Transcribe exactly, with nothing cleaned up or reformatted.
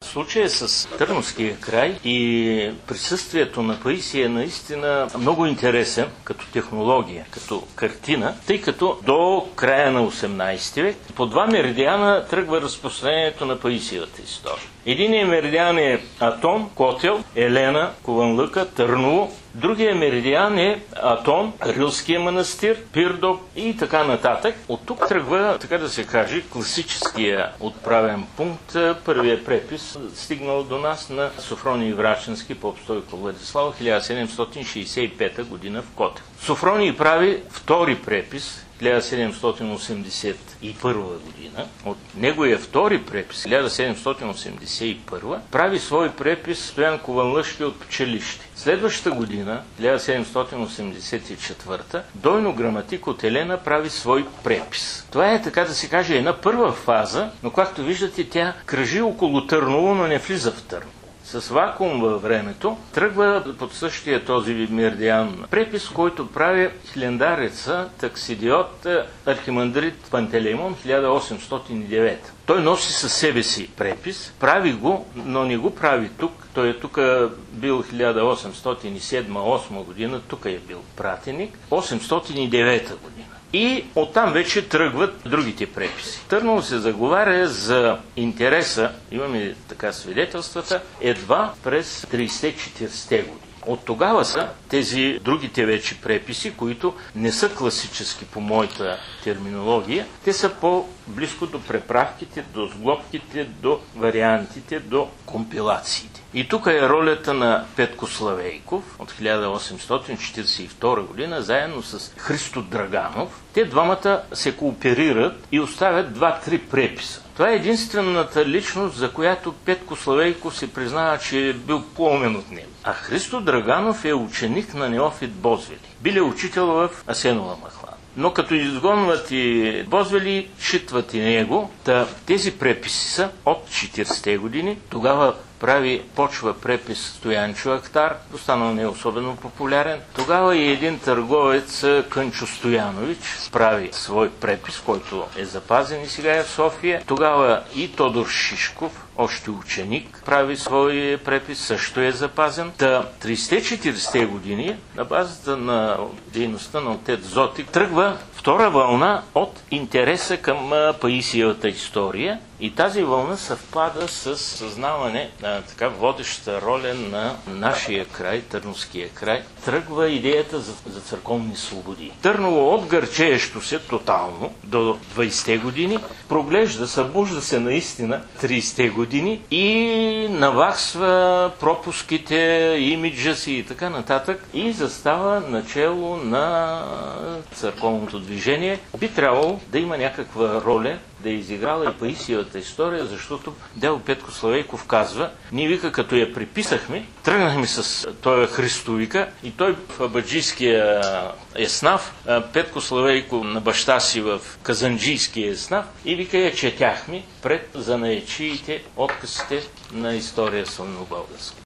случая с Търновския край и присъствието на Паисий е наистина много интересен като технология, като картина, тъй като до края на осемнадесети век по два меридиана тръгва разпространението на Паисиевата история. Единият меридиан е Атон, Котел, Елена, Кованлъка, Търново. Другия меридиан е Атон, Рилския манастир, Пирдоп и така нататък. От тук тръгва, така да се каже, класическия отправен пункт, първия препис, стигнал до нас на Софроний Враченски, поп Стойко Владислав, хиляда седемстотин шейсет и пета година в Котел. Софроний прави втори препис, хиляда седемстотин осемдесет и първа година. От неговия втори препис, хиляда седемстотин осемдесет и първа, прави свой препис Стоян Кованлъшки от Пчелище. Следващата година, хиляда седемстотин осемдесет и четвърта, Дойно Граматик от Елена прави свой препис. Това е, така да се каже, една първа фаза, но както виждате, тя кръжи около Търново, но не влиза в Търново. С вакуум във времето тръгва под същия този меридиан препис, който прави хилендареца Таксидиот архимандрит Пантелеймон хиляда осемстотин и девета. Той носи със себе си препис, прави го, но не го прави тук. Той е тук бил хиляда осемстотин и седма осма година, тук е бил пратеник, осемстотин и девета година. И оттам вече тръгват другите преписи. Търново се заговаря за интереса, имаме така свидетелствата, едва през тридесет-четиридесетте години. От тогава са тези другите вече преписи, които не са класически по моята терминология. Те са по-близко до преправките, до сглобките, до вариантите, до компилациите. И тук е ролята на Петко Славейков от хиляда осемстотин четиридесет и втора година, заедно с Христо Драганов. Те двамата се кооперират и оставят два-три преписа. Това е единствената личност, за която Петко Славейков се признава, че е бил по-умен от него. А Христо Драганов е ученик на Неофит Бозвели. Бил е учител в Асенова махла. Но като изгонват и Бозвели, шитват и него. Та, тези преписи са от четиридесетте години. Тогава прави, почва препис Стоянчо Ахтар, останал не особено популярен. Тогава и един търговец Кънчо Стоянович прави свой препис, който е запазен и сега е в София. Тогава и Тодор Шишков, още ученик, прави свой препис, също е запазен. Та тридесетте-четиридесетте години, на базата на дейността на отец Зотик, тръгва втора вълна от интереса към Паисиевата история. И тази вълна съвпада с съзнаване на така водеща роля на нашия край, Търновския край. Тръгва идеята за, за църковни свободи. Търново от гърчеещо се тотално до двадесетте години, проглежда, събужда се наистина тридесетте години и наваксва пропуските, имиджа си и така нататък и застава начело на църковното движение. Би трябвало да има някаква роля, да е изиграла и Паисиевата история, защото дядо Петко Славейков казва, ние вика, като я приписахме, тръгнахме с този Христо вика и той в абаджийския еснав, Петко Славейков на баща си в казанджийския еснав и вика я четяхме пред занаячиите, откъсите на история славнобългарска.